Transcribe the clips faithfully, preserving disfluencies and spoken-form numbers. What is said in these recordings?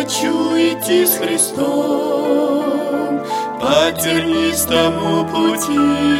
хочу идти с Христом по тернистому пути,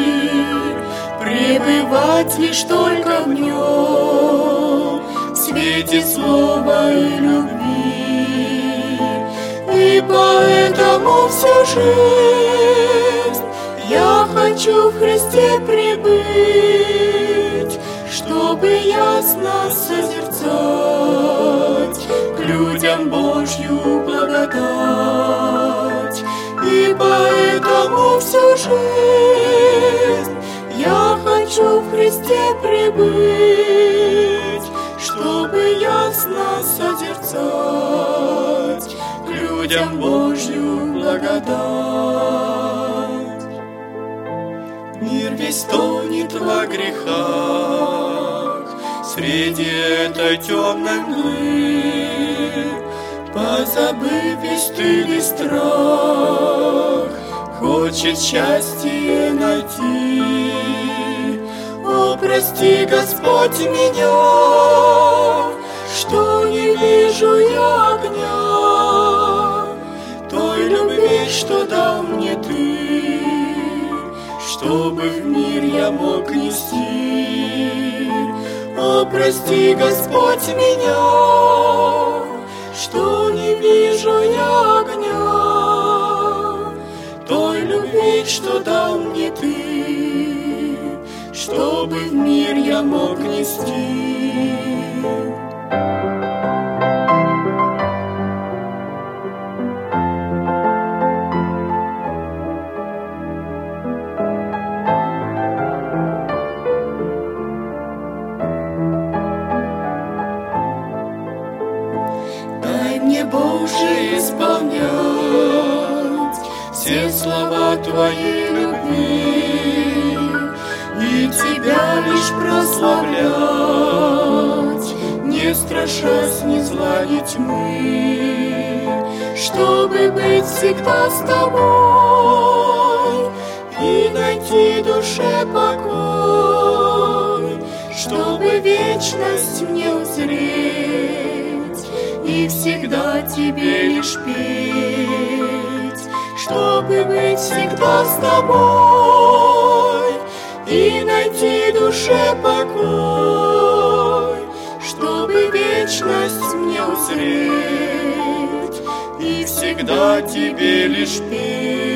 пребывать лишь только в Нем, в свете слова и любви. И поэтому всю жизнь я хочу в Христе пребыть, чтобы ясно созерцать к людям Божью благодать. И поэтому всю жизнь я хочу в Христе пребыть, чтобы ясно созерцать к людям Божью благодать. Мир весь тонет во грехах среди этой темной мглы, позабыв весь стыд и страх, хочет счастье найти. О, прости, Господь, меня, что не вижу я огня той любви, что дал мне Ты, чтобы в мир я мог нести. О, прости, Господь, меня, что не вижу я огня той любви, что дал мне Ты, чтобы в мир я мог нести. Боже, исполнять все слова Твоей любви и Тебя лишь прославлять, не страшась ни зла, ни тьмы, чтобы быть всегда с Тобой и найти душе покой, чтобы вечность мне узреть и всегда Тебе лишь петь, чтобы быть всегда с Тобой и найти душе покой, чтобы вечность мне узреть и всегда Тебе лишь петь.